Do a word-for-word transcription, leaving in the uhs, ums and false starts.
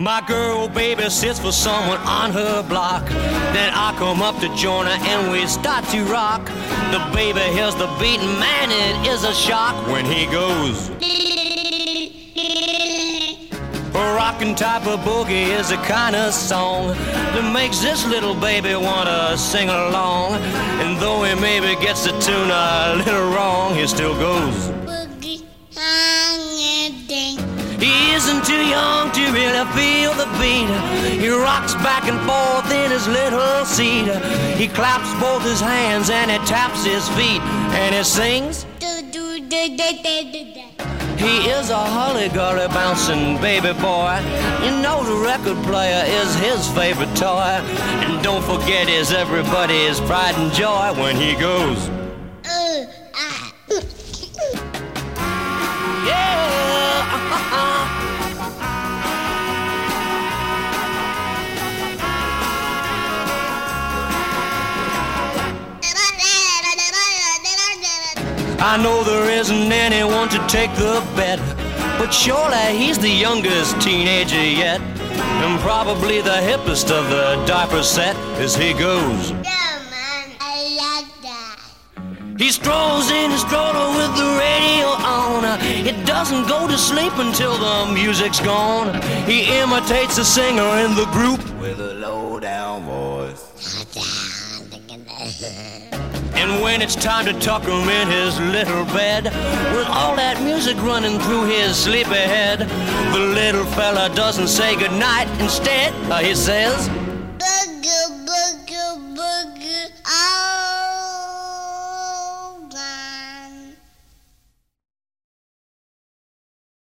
My girl baby sits for someone on her block. Then I come up to join her and we start to rock. The baby hears the beat, man, it is a shock when he goes. A rockin' type of boogie is the kind of song that makes this little baby wanna sing along. And though he maybe gets the tune a little wrong, he still goes. Boogie, he isn't too young to really feel the beat. He rocks back and forth in his little seat. He claps both his hands and he taps his feet. And he sings. He is a holly-golly bouncing baby boy. You know the record player is his favorite toy. And don't forget he's everybody's pride and joy when he goes. I know there isn't anyone to take the bet, but surely he's the youngest teenager yet, and probably the hippest of the diaper set as he goes. Yeah, man, I like that. He strolls in his stroller with the radio on. It doesn't go to sleep until the music's gone. He imitates a singer in the group with a low-down voice. And when it's time to tuck him in his little bed, with all that music running through his sleepy head, the little fella doesn't say goodnight. Instead, uh, he says,